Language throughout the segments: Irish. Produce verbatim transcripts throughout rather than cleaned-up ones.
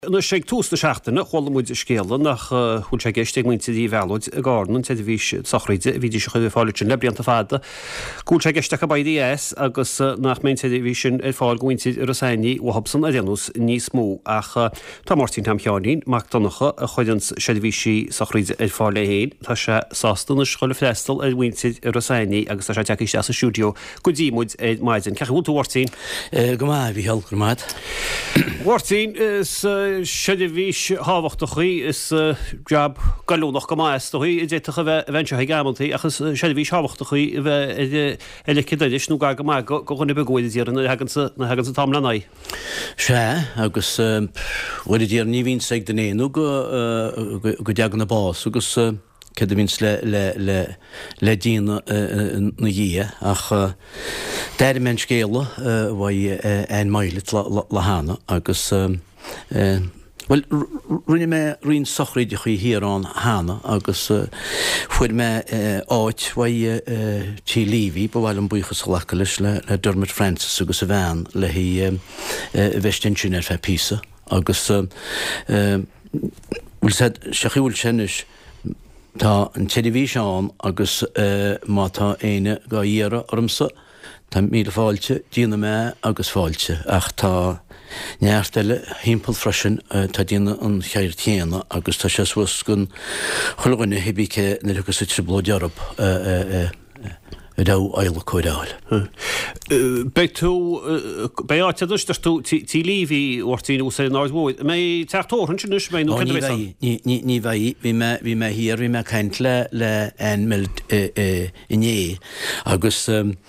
Na sé tústa seachtainna cholamúid scéala nach chuil sé geiste muinte í bheúid a gánan te bhís sochraide bhí se chu fáile sin le blianta fada. Gúil sé geiste a baidí es agus nach mé bhí sin fáil gointe ar a saoí ó Hobson a déanús níos mú ach tá Martin tam cheáín mac donnacha a chuidans sé bhí si sochraide ar fáil le héin, Tá sé sástanna chola freistal a bhainte ar a saoí agus tá sé teiste a stúdio go ddímuid maidin. Ceú túhhairtín? Go má bhí heil gur maid. Bhhairtín is Siad bhís hábhachtach is jab galúnach go máisteí i dé a bhaintse gamantaí achas siad bhís hábhachtach bheith eile ciidir nó ga go go chuna begóidir na hagan sa tam lenaí. Se agus bhfuil díar ní hín ag den éú go go deagan na bás agus cad víns le le le le dína na dhé ach deir men scéala bhai ein maiile le hána agus Well, rinne me rin sochraide chuí hírán hána agus fuir me áit bhai tí líhí ba bhil an buchas lecha leis le Dermot Francis agus a bhean le hí bheistin sin ar fe písa agus bhfuil se chiúil sinnis tá an televíseán agus má tá éine go dhéara ormsa tá mí fáilte dína me agus fáilte ach tá neartile hímpel freisin tá dína an cheir chéana agus tá sé was gon chulaghine hebíce na agus sa bló dearab dá eile coidáil. Be tú be áteadúiste tú tí líhí ortíí ús náidmóid. mé teachtóhann sin nus mé nó ní bhaí bhí bhí me hir bhí me ceint le le an mil iné agus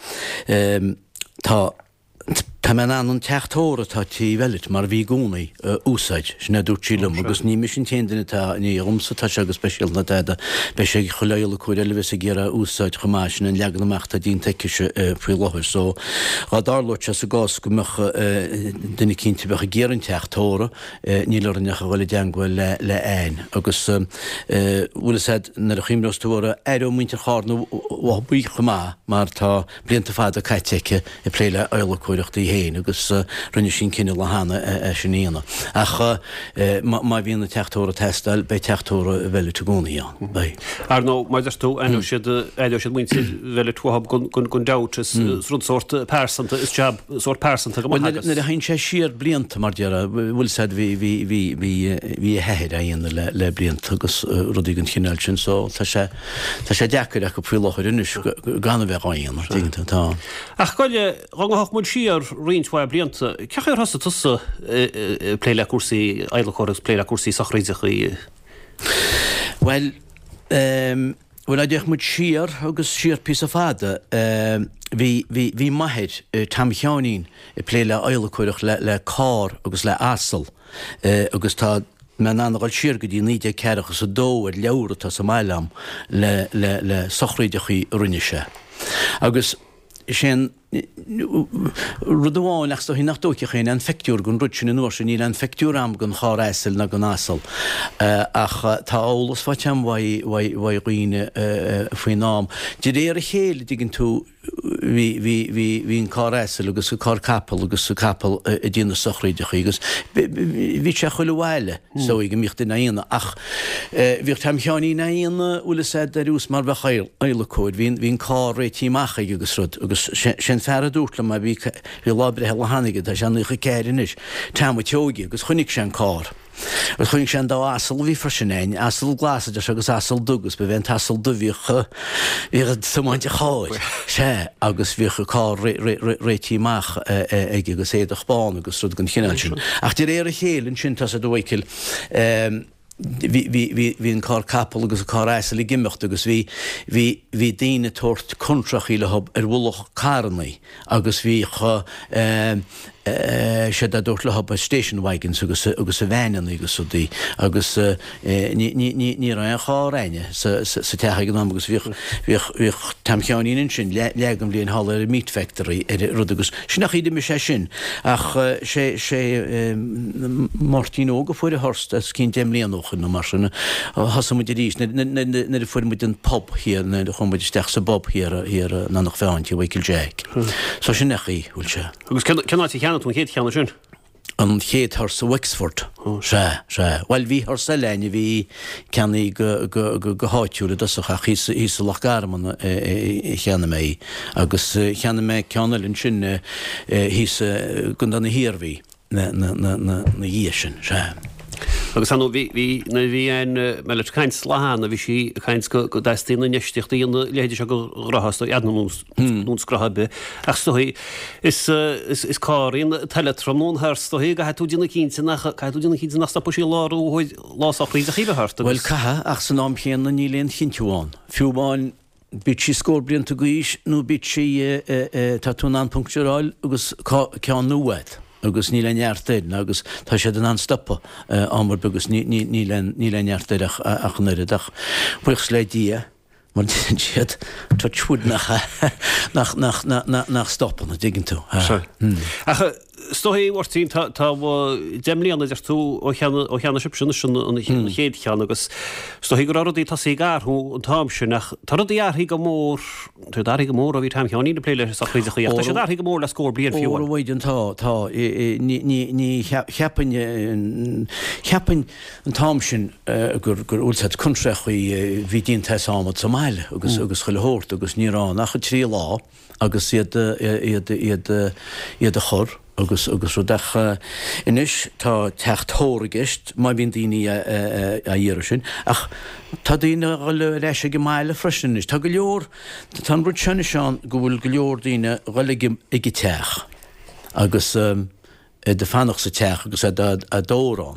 tá Tá me an an teachtóra tá tí bheilit mar bhí gúnaí úsáid sinna dúirtílam agus ní mis sin téanana tá ní romsa tá agus speisial na deada be sé choléile chuir eile a ggéar úsáid chomáisina an leganachta dín teice fao láthir so rádáirlót se sa gás go mecha duna cinnte becha géaran teachtóra nílarnecha bhfuil deanghfuil le le ein agus bhfuil sé na a chiimrástóra éú muinte chána bh buí chomá mar tá blianta fád a caiiteice i pléile eile chuireachtaí héin agus rinne sin cinenne le hána sinnéana. Ach má bhíonna teachtóra testáil be teachtóra bheile tú gúnaíán. Ar nó maidir tú einú siad éidir siad muinte bheile túhab gon dátas rud sort persanta is jab sort persanta go na a hain sé siar blianta mar deara bhfuil said hí hehéir a dhéana le le blianta agus rudígann chineil sin so tá sé tá sé deacair ach go príláchir inis ganna bheith aíonar tíanta tá. Ach goile rangach mud siar rionshfuil blianta, ceachar hosa tusa pléile cuasaí eile choras pléile cuasaí sochraidech í? Well, bhfuil a deach mud siar agus siar písa fada hí maithid tam cheánín i pléile eile chuireach le cá agus le asal agus tá me angáil siar go dtí níide ceirechas a dó ar leabhratá sa mailam le le sochraidech í rinne se. Agus sin rudháin leach hí nachtóice chéine an feictúr gon rud sin in nuair sin í an feictúr am gon chárásil na gon asal ach tá ólas fáteam bhaid roioine faoi nám. Dé réar a chéile digginn tú hín cárásil agus go cá capal agus sa capal a dtíanana sochraidech agus bhí sé chuile bhile so ige míocht in aíana ach bhíoh tam cheáí na aíana ula sé darús mar bheith eile cóid hín cá réitíach agus rud agus sin fer a dútla má bhí lábre he le hanige tá seanna chu céirinis tá teógi agus chunig sé cá. Agus chuing sé dá asal bhí freisinnéin asal glaside agus asal dugus be bhéon asal duhíocha bhí samáinte cháid sé agus bhíocha cá réitíach ag agus éad a chbáin agus rud gon chineil sin. Ach dí réar a chélann sin tá a dóhaicil hí an cá capal agus a cá éisal i gimimecht agus bhí hí daine tuairt contrach íle hab ar bhulach carnaí agus bhí chu sé a dúirt le hab station wagons agus agus a bhéinean agus dí agus ní an cháréine sa techa an agus bhíh tam cheáín sin legam líon hall ar a meat factory ar rud agus sinach iad me sé sin ach sé sé Martin ó go fuair a horst as cinn déim líanúchan na mar sinna hasam mu rís na fuair mu an pub hir na chumid steach sa bob hir na nach féintí bhaicil Jack. So sin nachí bhfuil se. Agus ceanna cheanna tún chéad cheanna sin? an chéad thar sa Wexford se se Well hí thar sa leine bhí ceannaí go go háitiúla dosach a hí sa lech garman cheanna mé agus cheanna mé ceannailinn sin hí gun an na hiarhí na dhé sin se. Agus an bhí na bhí an meile caiint sláán a bhí si caiint go daistína neisteachta íonna léidir se go ráhasta anúnscrathe ach stoí is is cáíon teletramón thstoí go heú dina cínta nach caiú dina cínta nach stoppa sí láú lásach líide chibe harta. Well cathe ach san nám chéan na níléon chinteháin. Fiúbáin bit si scór blianta gois nó bit si tatún an puncturáil agus cean nuhaid. agus ní le nearttéid agus tá sé den an stoppa ámar begus ní le nearttéid ach nuireach buchs le dia mar siad tá tsúd nach nach stoppa na diggin tú. Stohí ortín tá demlíanana idir tú ó cheanna sibsinna sin an chéad chean agus stohí go ruí tá sé garthú an tám sin nach tar dhearthaí go mór tú darí go mór a bhí tam cheaní na pléile sa chuide chuí sé darí go mór le scór blion fiú. Bhaidan tá tá ní cheapan cheapan an tám sin gur gur úlsad chuntre chuí bhí dín te ámad sa máile agus agus chuile hórt agus nírán nach chu trí lá agus iad iad iad a chur. agus agus ru decha inis tá techttóra gist má bhín daoine a dhéire sin ach tá daoine le leis go máile freisin is tá go leor tá rud sena seán go bhfuil go leor daoine roiige ige teach agus de fannach sa teach agus a dórán.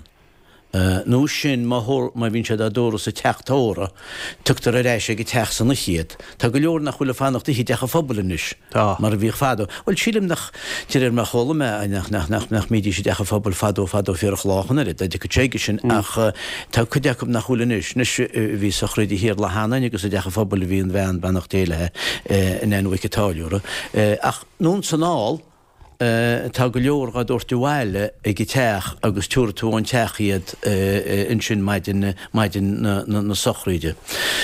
nó sin má bhín sé a dóra sa teachtóra tutar a rééis go teach san na chiad. Tá go leor nach chuile fannachta hí decha fphobalinis mar a bhíh fadó. Bhil sílim nach tíir me chola me nach mídí sé decha fphobal fadó fadó fearach láchan ir, de go téige sin ach tá chu deachm nach chulinis nus bhí sa chréidí hir le hána agus a decha fphobal a bhíon bhean bannach déilethe in an Wikitáliúra. Ach nún san áil tá go leor a dúirtú bhile ag teach agus túra tú an teach iad in sin maidin na sochríide.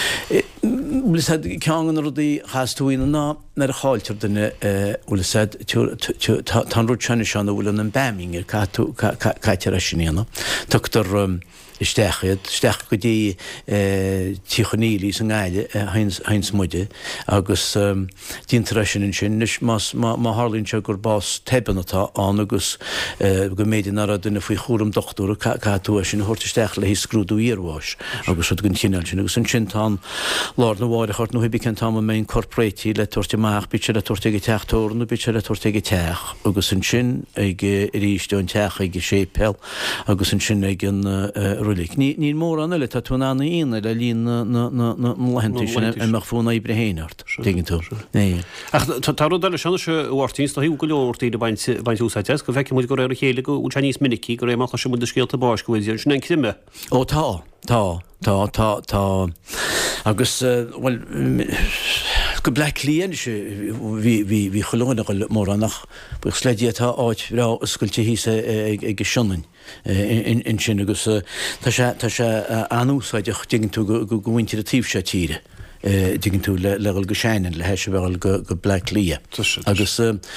Bhfuil ceangan rudaí chaúína ná nar a cháiltear duna bhfuil tá rud sena seánna bhfuil an bémingir caiitear sinnéana. Tutar isteachad, steach go dtí tíchanílí san gáile hains muide agus díntar sin sin má hálíonn se gur bás tebanatá an agus go méidir nar a duna faoi chóram dochtúra catú sin thuirtisteach le hí scrúdú íorháis agus gon chinál sin agus an sin tá lá na bháide chart nó hibicin tá mé corpréití le tuairteach bit se le tuairteige teachtóir nó bit se le tuairteige teach agus an sin ag ríisteún teach ag sépel agus an sin ag an Ní mór an eile tá tún anna íana le líon na lehanú sin amach fóna ibre héanaart dingin tú. Tá eile sena se bhhairtíns tá hí go leortaí de baint úsáide go bheice mu go raibh chéile go Chinese minicí go raibh se mu scéalta báis go bhfuil sin an cime. Ó tá tá tá tá tá agus bhfuil go Black líon se bhí choláinna go mór annach bu sléidítá áit rá scoilte hísa ag sionnain in sin agus tá sé anúsáideach dingin tú go bhaintear a tíobh sé tíre. Dingin tú leil go séinan le heise bhil go Black lia. Agus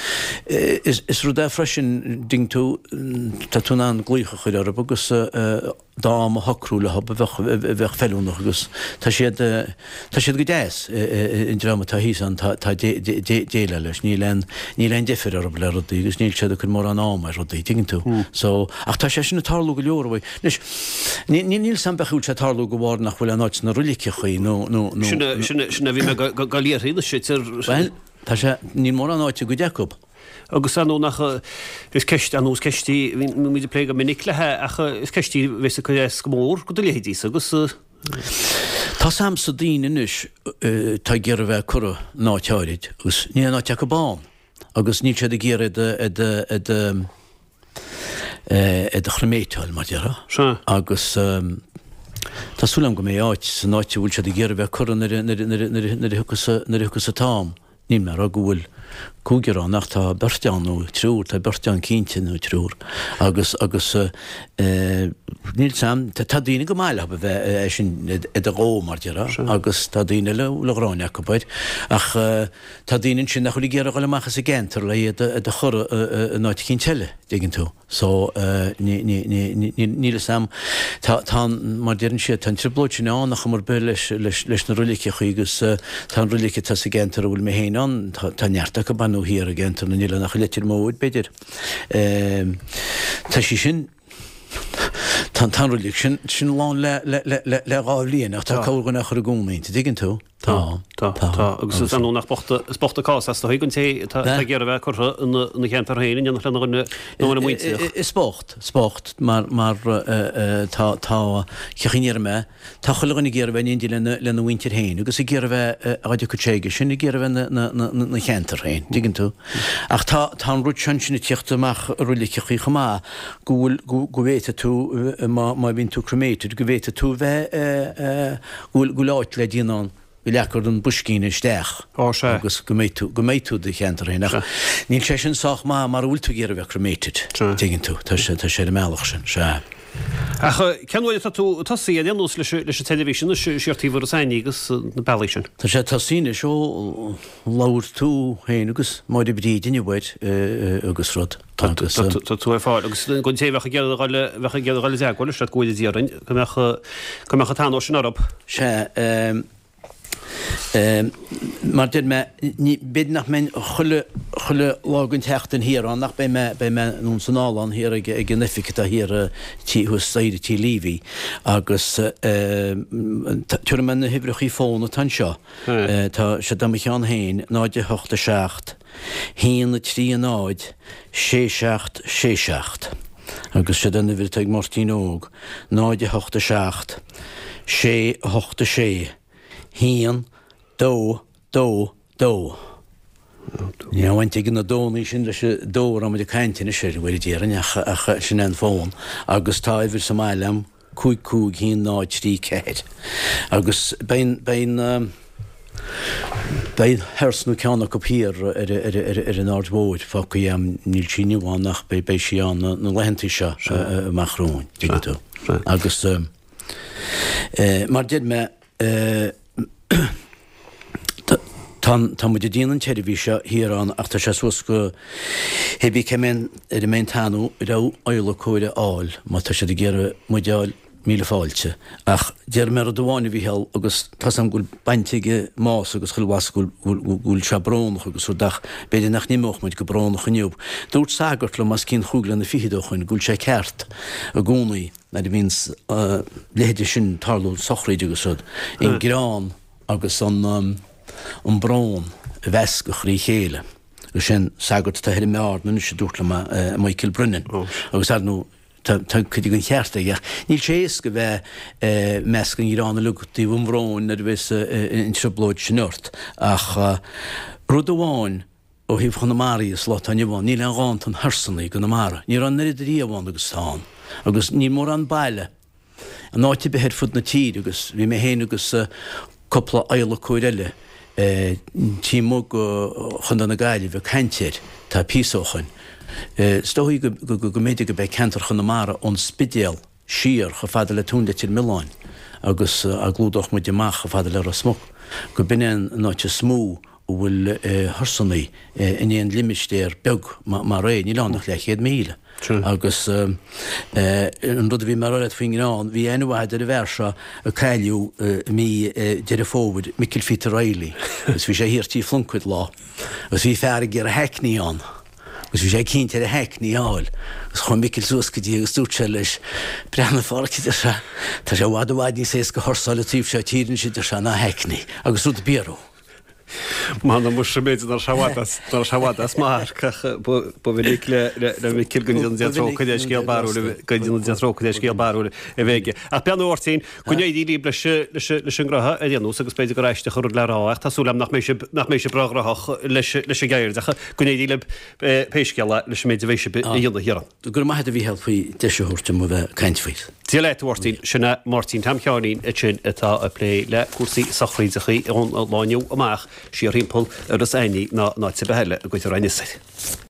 is ru é freisin ding tú tá tún an glúcha chuir arab agus dá a hocrúla ha bheith fellúnach agus tá siad go déas in drama tá híos an tá déile leis ní ní len defir arab le rudaí agus níl sead chun mór an ámar rudaí dingin tú. So ach tá sé sinna tarlú go leorhhaid. Ní níl sam beúil sé tarlú go bhhar nach bhfuil an áit na rulice chuí nó sinna bhí me galíorí sitir Tá sé ní mór an áite go deacúb. Agus anú nach is ceist anús ceistí míidir plé go minic lethe ach is ceistí bheits go go mór go léhédí agus Tá sam sa daoine inis tá ggéar a bheith chura náteáid gus ní ná teach go bán agus ní sé a ggéar a chroméiteáil mar deara agus Tásúlam go mé áit san áite bhúil se a ggéar bheith chura na thuchas a tám ní mar a gúil cúgurrán nach tá berteanú trúr tá bertean cíntinú trúr agus agus níl sam tá daoine go máile be bheith sin a ró mar deara agus tá daoine le leráine go baid ach tá daoine sin nach chuí géar goile machchas a gentar le a chur náid cinn teile dginn tú so níle sam tá mar dearan sé tan triblóid ná nach mar be leis leis na rulice chuigus tá rulice tá sa gentar bhfuil mé héán tá neartta go banú hir a gentar na níle nach letir móid beidir tá sí sin Tá tanrúlik sin sin lán le le gáhlíon ach tá cágan nach chu a gúnainte dginn tú Tá Tá agus an nach sporta cás as higann té ggéar a bheith chu na cheantar héine nach lena nó muinte. Is sport sport mar mar tá chechéar me tá chuganna ggéar bheith indí lena lena wintir héin, agus i ggéar bheith aidir chutéige sinna ggéar bheith na cheantar héin dginn tú ach tá tá rút sin sinna tíochtamach rulice chuí chamá gúil go bhéite tú má bhín tú cremated go bhéite tú bheith go láit le díanán i lecar an buscíine isteach agus go méidú de cheantar héach. Níl sé sin soach má mar bhúlta géar bheith cremated dginn tú tá sé sé meach sin se. Ceanhfuil tú tasí a déanús leis televísin siirtíhar a sainnígus na bailí sin. Tá sé tasíine seo láir tú héin agus máid brídine bhaid agus rud. Tá tú fá agus gon té bhecha bhecha geáil zeáil se goide díaran go mecha tá sin arab. Se mar did me bid nach men chulle chulle lágann teachtain hírán nach bei me bei me nún sanálan hir a gnificat a hir tí hus saide tí líví agus tuair men na hibrechaí fóna tan seo tá sé damichan héin náide hochta seacht hían na trí a náid sé seacht sé seacht agus sé denna bhir teag Martín óg náide hochta seacht sé hochta sé hían dó dó dó. Ní bhaint ag na dónaí sin leis dó am de caiintina sé bhfuil déaran a sin an fón agus tá bhir sa mailam cúig cúig híon náid trí céid agus bein bein bein hersnú ceanna go pír ar an áard bóid fá go dhéam níl síní bháin nach be bé síán na lehantaí se marrún dginn tú agus mar did me Tá mu díanaan televíse hírán ach tá sé sus go hebí cemen ar a mén tanú ra eile cóide áil má tá sé ggéar muideáil míle fáilte ach déar mar a doháinna bhí heall agus tá an gúil baintige más agus chuilhas gúil se bránach agus dach beidir nach nímoch muid go bránach aniuúb. Dút sagart le mas cín chuúglan na fihidochain gúil sé ceart a gúnaí na d víns léidir sin tarlú sochréide agus in Grán agus an an brán a bheits go chrí chéile agus sin sagart tá hir meard nu sé dúirtla Michael Brunnen agus nó chuidir gon cheartta ag níl sééis go bheith meas gan Iránna lugatíí bhm bhráin ar bheits in triblóid sinnirt ach rud amháin ó híh chuna Marias lá an bháin níl an gáin an thsannaí go na mara ní an neidir íomháin agus táin agus ní mór an bailile an náiti behéir fud na tíd agus bhí mé héana agus coppla eile cóideile tí mó go chun na gaiile bheith caiinteir tá písóchain. Stóí go méidir go bheith cantar chun na mara ón spidéal siar go fada le túnda til Miláin agus a glúdach mu deach go fada le a smó. Go binnen náte smú ó bhfuil thsannaí in éon limistéir beg mar ré ní lánach le chéad míle. agus an rud a bhí mar réid faoin an, bhí anhaidir a bhesa a caiiliú mí de fóbud Michael Fita Riley, gus bhí sé hirtí fluncuid lá, gus bhí fear gur a heicní an, gus bhí sé cinnte a heicní áil, gus chun Michael Súscadí agus dúirte leis brena fáciide se, tá sé bhhad bhhaid ní sés go thorsáile tíobh sé tíann si se na heicní, agus rud bíarú. Mána mu sé méid ar sehadas ar sehadas mar bu bhí le mí kilgann derócha céal barú gan derócha céal barú a bhéige. A peanúirtíín chuné dí leis an grotha a dhéanú agus beidir go réiste chur leráach Tásúlam nach mé sé bragraach leis sé gaiirdecha chuné díle péisceala leis méid bhéise dhéanana hiran. Gur maithe a bhí heal faoi deisiúirte mu bheith caiintfuid. Tí leitúirtíín sinna Martin Tam Ceánín a sin atá a lé le cuasaí sachríidechaí ón lániu amach siar rimpol ar as aine ná ná te beheile a goit a reinine.